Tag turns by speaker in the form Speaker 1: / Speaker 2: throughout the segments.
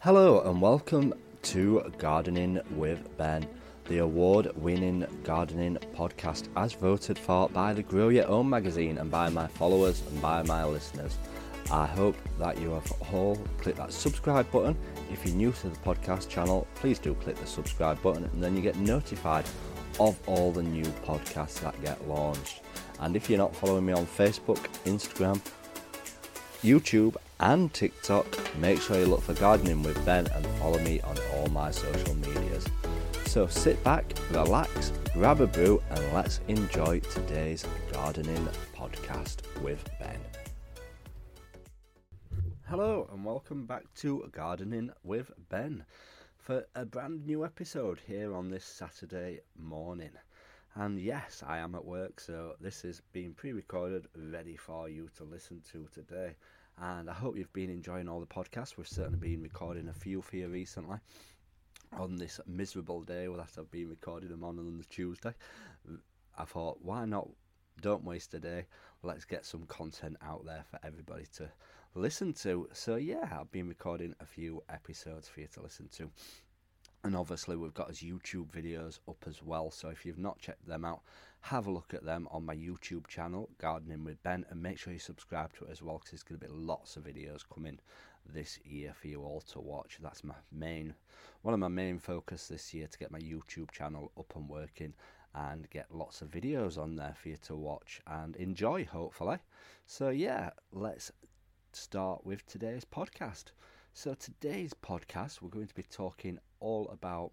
Speaker 1: Hello and welcome to Gardening with Ben, the award-winning gardening podcast as voted for by the Grow Your Own magazine and by my followers and by my listeners. I hope that you have all clicked that subscribe button. If you're new to the podcast channel, please do click the subscribe button and then you get notified of all the new podcasts that get launched. And if you're not following me on Facebook, Instagram, YouTube and TikTok, make sure you look for Gardening with Ben and follow me on all my social medias. So sit back, relax, grab a brew and let's enjoy today's gardening podcast with Ben. Hello and welcome back to Gardening with Ben for a brand new episode here on this Saturday morning. And yes, I am at work, so this is being pre-recorded, ready for you to listen to today. And I hope you've been enjoying all the podcasts. We've certainly been recording a few for you recently on this miserable day that I've been recording them on the Tuesday. I thought, why not? Don't waste a day. Let's get some content out there for everybody to listen to. So yeah, I've been recording a few episodes for you to listen to. And obviously we've got his YouTube videos up as well, so if you've not checked them out, have a look at them on my YouTube channel, Gardening with Ben, and make sure you subscribe to it as well, because there's going to be lots of videos coming this year for you all to watch. That's one of my main focus this year, to get my YouTube channel up and working and get lots of videos on there for you to watch and enjoy, hopefully. So yeah, let's start with today's podcast. So today's podcast, we're going to be talking all about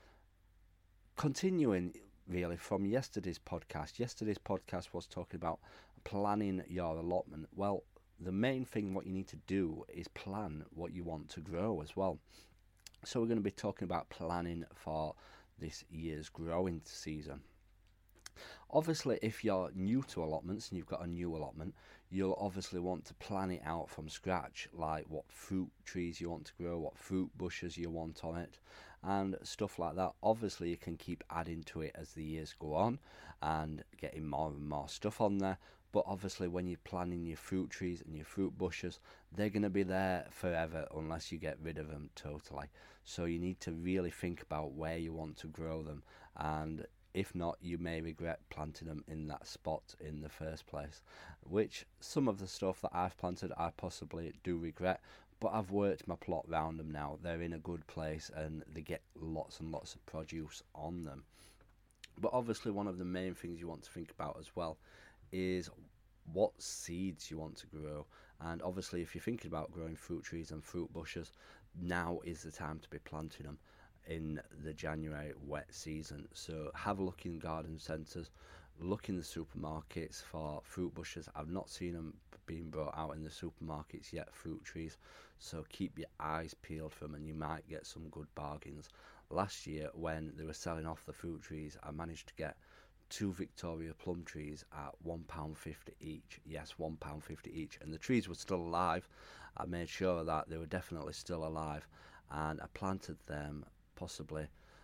Speaker 1: continuing really from yesterday's podcast. Yesterday's podcast was talking about planning your allotment. Well, the main thing what you need to do is plan what you want to grow as well. So we're going to be talking about planning for this year's growing season. Obviously, if you're new to allotments and you've got a new allotment, you'll obviously want to plan it out from scratch, like what fruit trees you want to grow, what fruit bushes you want on it, and stuff like that. Obviously, you can keep adding to it as the years go on and getting more and more stuff on there. But obviously, when you're planting your fruit trees and your fruit bushes, they're going to be there forever unless you get rid of them totally. So you need to really think about where you want to grow them, and if not, you may regret planting them in that spot in the first place, which some of the stuff that I've planted I possibly do regret, but I've worked my plot round them now. They're in a good place and they get lots and lots of produce on them. But obviously one of the main things you want to think about as well is what seeds you want to grow. And obviously if you're thinking about growing fruit trees and fruit bushes, now is the time to be planting them in the January wet season. So have a look in garden centres, look in the supermarkets for fruit bushes. I've not seen them being brought out in the supermarkets yet, fruit trees, so keep your eyes peeled for them and you might get some good bargains. Last year when they were selling off the fruit trees, I managed to get 2 Victoria plum trees at £1.50 each. Yes, £1.50 each, and the trees were still alive. I made sure that they were definitely still alive, and I planted them possibly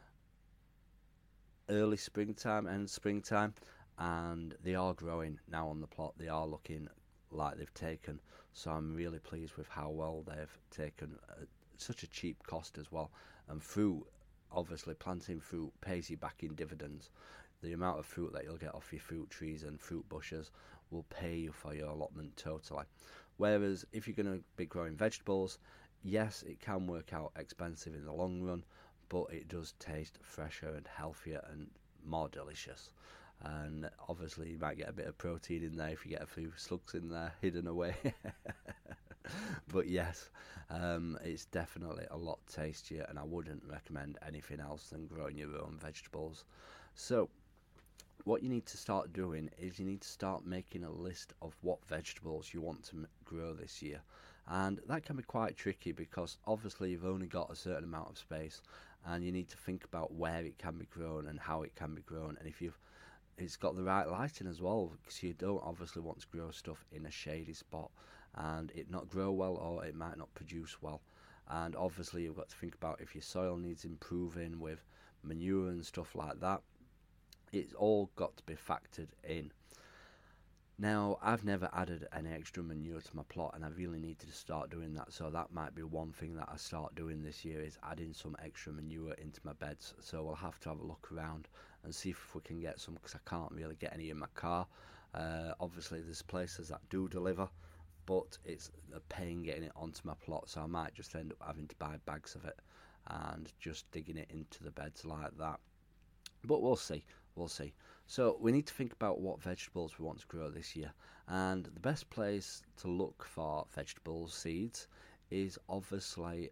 Speaker 1: early springtime, end springtime, and they are growing now on the plot. They are looking like they've taken, so I'm really pleased with how well they've taken such a cheap cost as well. And fruit, obviously planting fruit pays you back in dividends. The amount of fruit that you'll get off your fruit trees and fruit bushes will pay you for your allotment totally. Whereas if you're going to be growing vegetables, yes, it can work out expensive in the long run, but it does taste fresher and healthier and more delicious. And obviously you might get a bit of protein in there if you get a few slugs in there hidden away. But yes, it's definitely a lot tastier, and I wouldn't recommend anything else than growing your own vegetables. So what you need to start doing is you need to start making a list of what vegetables you want to grow this year. And that can be quite tricky because obviously you've only got a certain amount of space, and you need to think about where it can be grown and how it can be grown, and if it's got the right lighting as well, because you don't obviously want to grow stuff in a shady spot and it not grow well, or it might not produce well. And obviously you've got to think about if your soil needs improving with manure and stuff like that. It's all got to be factored in. Now, I've never added any extra manure to my plot, and I really need to start doing that. So that might be one thing that I start doing this year, is adding some extra manure into my beds. So we'll have to have a look around and see if we can get some, because I can't really get any in my car. Obviously, there's places that do deliver, but it's a pain getting it onto my plot, so I might just end up having to buy bags of it and just digging it into the beds like that. But we'll see. We'll see. So we need to think about what vegetables we want to grow this year. And the best place to look for vegetable seeds is obviously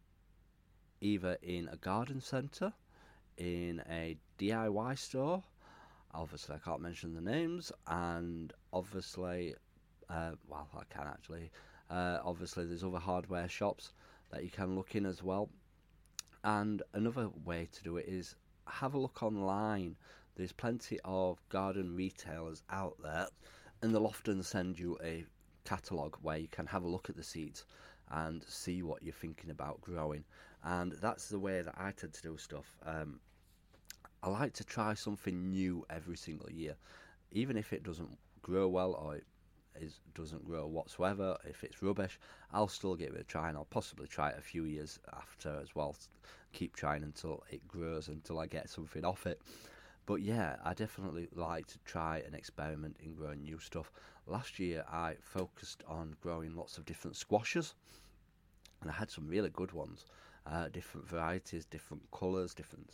Speaker 1: either in a garden centre, in a DIY store. Obviously, I can't mention the names. And obviously, well, I can actually. Obviously, there's other hardware shops that you can look in as well. And another way to do it is have a look online. There's plenty of garden retailers out there, and they'll often send you a catalogue where you can have a look at the seeds and see what you're thinking about growing. And that's the way that I tend to do stuff. I like to try something new every single year, even if it doesn't grow well or it doesn't grow whatsoever. If it's rubbish, I'll still give it a try, and I'll possibly try it a few years after as well. Keep trying until it grows, until I get something off it. But yeah, I definitely like to try and experiment in growing new stuff. Last year I focused on growing lots of different squashes, and I had some really good ones. Different varieties, different colours, different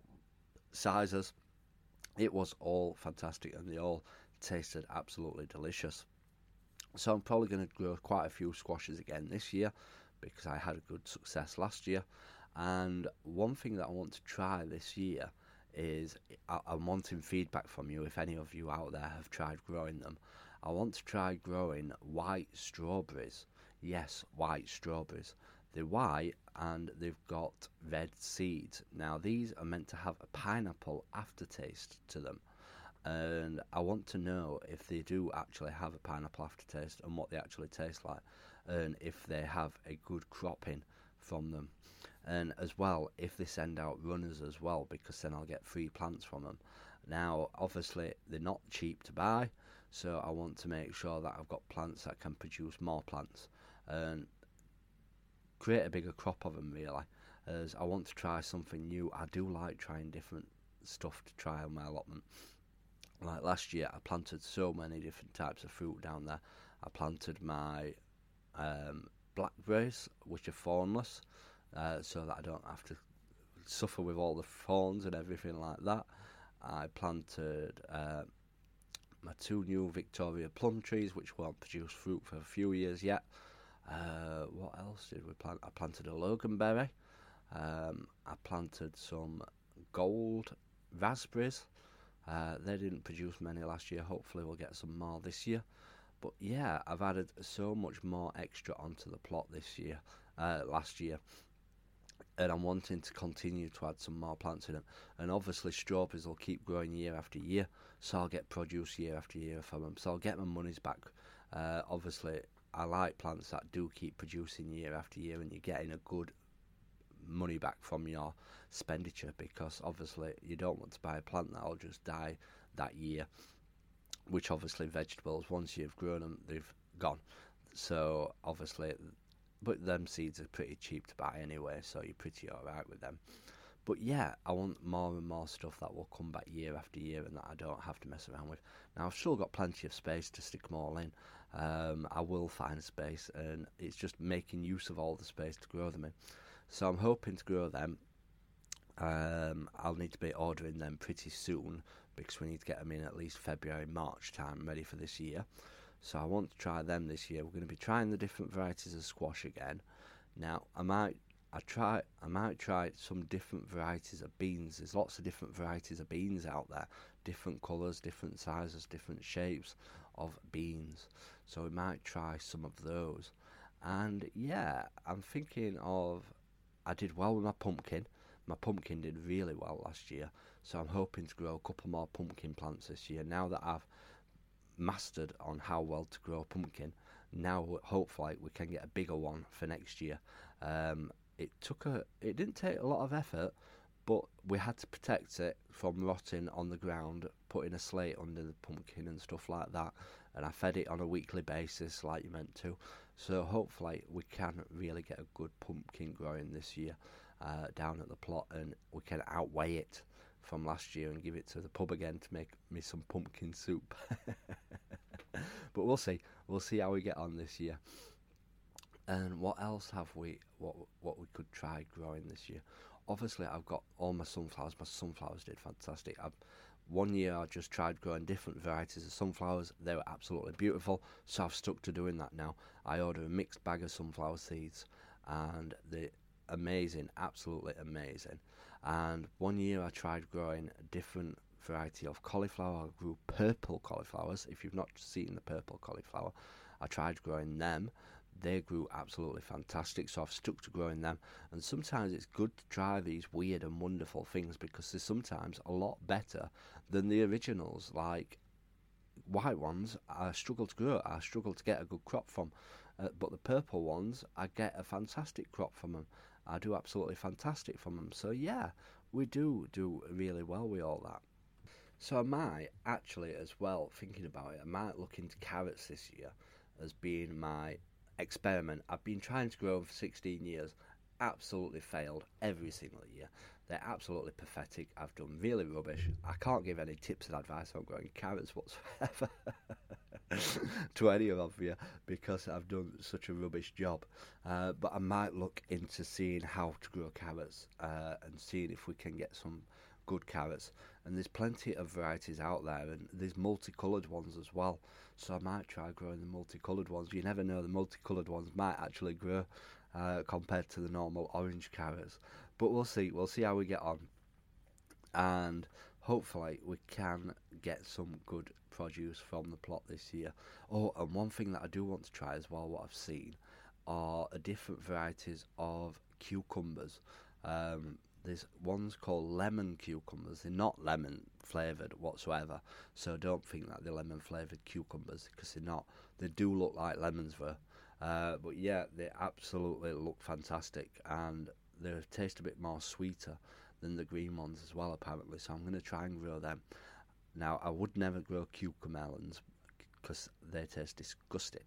Speaker 1: sizes. It was all fantastic, and they all tasted absolutely delicious. So I'm probably going to grow quite a few squashes again this year, because I had a good success last year. And one thing that I want to try this year is, I'm wanting feedback from you if any of you out there have tried growing them. I want to try growing white strawberries. Yes, white strawberries. They're white and they've got red seeds. Now these are meant to have a pineapple aftertaste to them, and I want to know if they do actually have a pineapple aftertaste and what they actually taste like, and if they have a good cropping from them. And as well, if they send out runners as well, because then I'll get free plants from them. Now, obviously, they're not cheap to buy, so I want to make sure that I've got plants that can produce more plants and create a bigger crop of them, really, as I want to try something new. I do like trying different stuff to try on my allotment. Like last year, I planted so many different types of fruit down there. I planted my blackberries, which are thornless, so that I don't have to suffer with all the thorns and everything like that. I planted my 2 new Victoria plum trees, which won't produce fruit for a few years yet. What else did we plant? I planted a loganberry. I planted some gold raspberries. They didn't produce many last year. Hopefully we'll get some more this year. But yeah, I've added so much more extra onto the plot last year. And I'm wanting to continue to add some more plants in them. And obviously strawberries will keep growing year after year, so I'll get produce year after year from them. So I'll get my monies back. Obviously, I like plants that do keep producing year after year, and you're getting a good money back from your expenditure, because obviously you don't want to buy a plant that'll just die that year, which obviously vegetables, once you've grown them, they've gone. So obviously, but them seeds are pretty cheap to buy anyway, so you're pretty alright with them. But yeah, I want more and more stuff that will come back year after year and that I don't have to mess around with. Now, I've still got plenty of space to stick them all in. I will find space, and it's just making use of all the space to grow them in. So I'm hoping to grow them. I'll need to be ordering them pretty soon, because we need to get them in at least February, March time, ready for this year. So I want to try them this year. We're going to be trying the different varieties of squash again. Now, I might try some different varieties of beans. There's lots of different varieties of beans out there, different colours, different sizes, different shapes of beans. So we might try some of those. And yeah, I'm thinking of, I did well with my pumpkin. My pumpkin did really well last year, so I'm hoping to grow a couple more pumpkin plants this year. Now that I've mastered on how well to grow a pumpkin, now hopefully we can get a bigger one for next year. It didn't take a lot of effort, but we had to protect it from rotting on the ground, putting a slate under the pumpkin and stuff like that, and I fed it on a weekly basis like you meant to. So hopefully we can really get a good pumpkin growing this year down at the plot, and we can outweigh it from last year and give it to the pub again to make me some pumpkin soup. But we'll see how we get on this year. And what else have we, what we could try growing this year? Obviously I've got all my sunflowers did fantastic. One year I just tried growing different varieties of sunflowers. They were absolutely beautiful, so I've stuck to doing that now. I order a mixed bag of sunflower seeds, and they're amazing, absolutely amazing. And one year I tried growing a different variety of cauliflower. I grew purple cauliflowers. If you've not seen the purple cauliflower, I tried growing them. They grew absolutely fantastic, so I've stuck to growing them. And sometimes it's good to try these weird and wonderful things, because they're sometimes a lot better than the originals. Like white ones, I struggle to grow, I struggle to get a good crop from, but the purple ones, I get a fantastic crop from them. I do absolutely fantastic from them. So yeah, we do really well with all that. So I might actually, as well, thinking about it, I might look into carrots this year as being my experiment. I've been trying to grow them for 16 years, absolutely failed every single year. They're absolutely pathetic. I've done really rubbish. I can't give any tips and advice on growing carrots whatsoever to any of you, because I've done such a rubbish job. But I might look into seeing how to grow carrots and seeing if we can get some good carrots. And there's plenty of varieties out there, and there's multicoloured ones as well. So I might try growing the multicoloured ones. You never know, the multicoloured ones might actually grow compared to the normal orange carrots. But we'll see how we get on. And hopefully we can get some good produce from the plot this year. Oh, and one thing that I do want to try as well, what I've seen, are different varieties of cucumbers. There's ones called lemon cucumbers. They're not lemon flavoured whatsoever, so don't think that they're lemon flavoured cucumbers, because they're not. They do look like lemons though. But yeah, they absolutely look fantastic, and they taste a bit more sweeter than the green ones as well, apparently. So I'm going to try and grow them. Now, I would never grow cucamelons because they taste disgusting.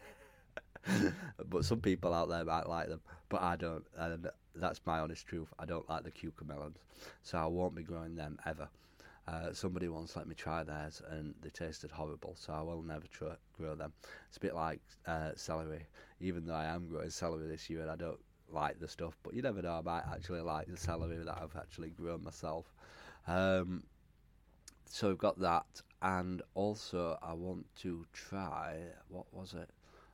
Speaker 1: But some people out there might like them, but I don't, and that's my honest truth. I don't like the cucamelons, so I won't be growing them ever. Somebody once let me try theirs, and they tasted horrible, so I will never grow them. It's a bit like celery, even though I am growing celery this year and I don't like the stuff, but you never know, I might actually like the celery that I've actually grown myself. So we've got that, and also I want to try, what was it?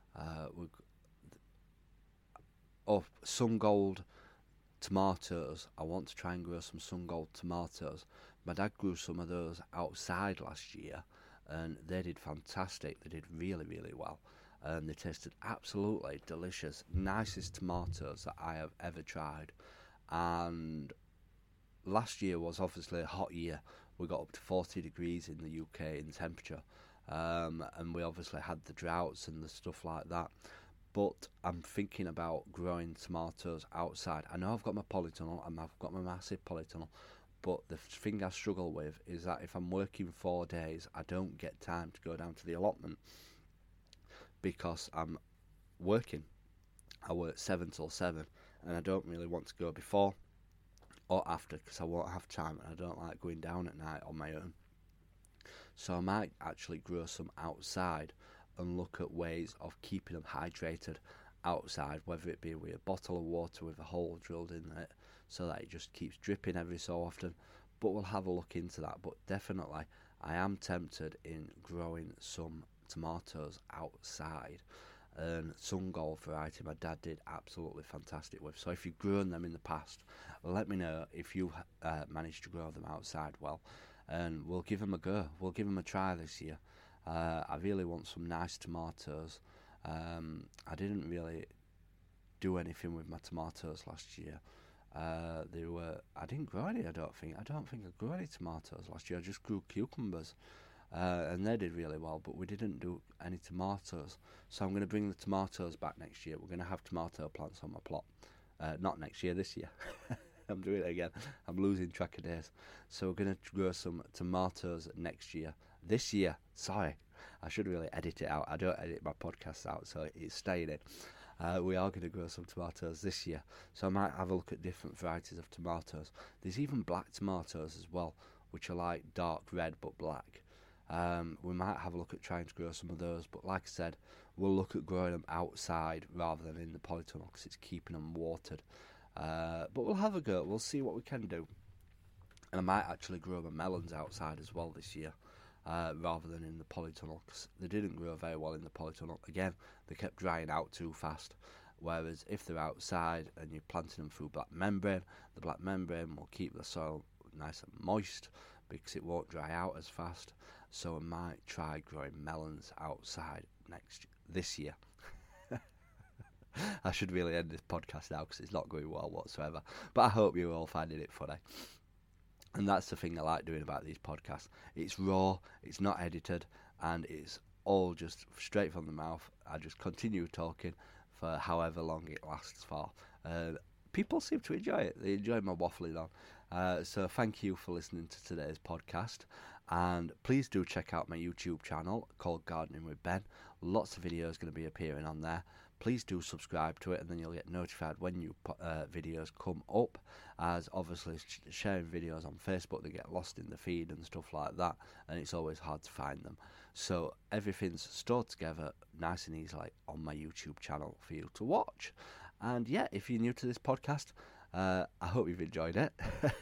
Speaker 1: Sun Gold tomatoes. I want to try and grow some Sun Gold tomatoes. My dad grew some of those outside last year, and they did fantastic. They did really, really well, and they tasted absolutely delicious. Nicest tomatoes that I have ever tried. And last year was obviously a hot year. We got up to 40 degrees in the UK in temperature, and we obviously had the droughts and the stuff like that. But I'm thinking about growing tomatoes outside. I know I've got my polytunnel, and I've got my massive polytunnel, but the thing I struggle with is that if I'm working 4 days, I don't get time to go down to the allotment because I'm working. I work 7 till 7, and I don't really want to go before or after because I won't have time, and I don't like going down at night on my own. So I might actually grow some outside and look at ways of keeping them hydrated outside, whether it be with a bottle of water with a hole drilled in it so that it just keeps dripping every so often. But we'll have a look into that. But definitely I am tempted in growing some tomatoes outside, and Sun Gold variety my dad did absolutely fantastic with. So if you've grown them in the past, let me know if you managed to grow them outside well, and we'll give them a go. We'll give them a try this year. I really want some nice tomatoes. I didn't really do anything with my tomatoes last year. I didn't grow any. I don't think I grew any tomatoes last year. I just grew cucumbers, and they did really well. But we didn't do any tomatoes. So I'm going to bring the tomatoes back next year. We're going to have tomato plants on my plot. Not next year, this year. I'm doing it again. I'm losing track of days. So we're going to grow some tomatoes next year. This year, sorry. I should really edit it out. I don't edit my podcasts out, so it's staying in. We are going to grow some tomatoes this year, so I might have a look at different varieties of tomatoes. There's even black tomatoes as well, which are like dark red but black. We might have a look at trying to grow some of those, but like I said, we'll look at growing them outside rather than in the polytunnel because it's keeping them watered. But we'll have a go. We'll see what we can do. And I might actually grow my melons outside as well this year, rather than in the polytunnel, because they didn't grow very well in the polytunnel. Again, they kept drying out too fast. Whereas if they're outside and you're planting them through black membrane, the black membrane will keep the soil nice and moist because it won't dry out as fast. So I might try growing melons outside this year. I should really end this podcast now because it's not going well whatsoever. But I hope you're all finding it funny. And that's the thing I like doing about these podcasts. It's raw, it's not edited, and it's all just straight from the mouth. I just continue talking for however long it lasts for. People seem to enjoy it. They enjoy my waffling on. So thank you for listening to today's podcast. And please do check out my YouTube channel called Gardening with Ben. Lots of videos going to be appearing on there. Please do subscribe to it, and then you'll get notified when new videos come up. As obviously sharing videos on Facebook, they get lost in the feed and stuff like that, and it's always hard to find them. So everything's stored together nice and easily on my YouTube channel for you to watch. And yeah, if you're new to this podcast, I hope you've enjoyed it.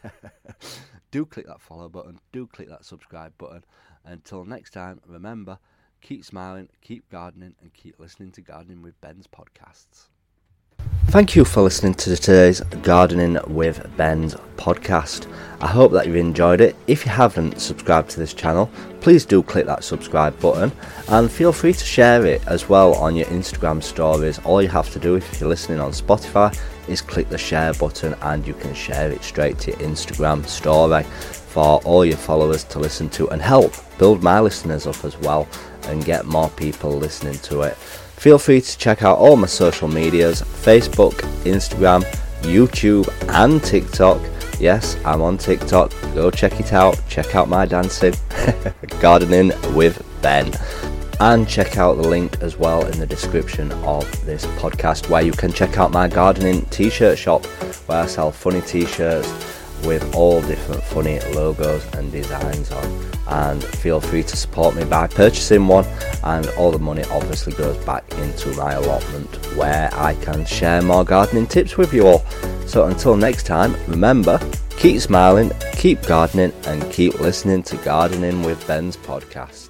Speaker 1: Do click that follow button, do click that subscribe button. Until next time, remember, keep smiling, keep gardening, and keep listening to Gardening with Ben's podcasts. Thank you for listening to today's Gardening with Ben's podcast. I hope that you've enjoyed it. If you haven't subscribed to this channel, please do click that subscribe button, and feel free to share it as well on your Instagram stories. All you have to do if you're listening on Spotify is click the share button, and you can share it straight to your Instagram story for all your followers to listen to and help build my listeners up as well and get more people listening to it. Feel free to check out all my social medias: Facebook, Instagram, YouTube and TikTok. Yes, I'm on TikTok. Go check it out. Check out my dancing. Gardening with Ben. And check out the link as well in the description of this podcast, where you can check out my gardening t-shirt shop, where I sell funny t-shirts with all different funny logos and designs on. And feel free to support me by purchasing one, and all the money obviously goes back into my allotment, where I can share more gardening tips with you all. So until next time, remember, keep smiling, keep gardening, and keep listening to Gardening with Ben's podcast.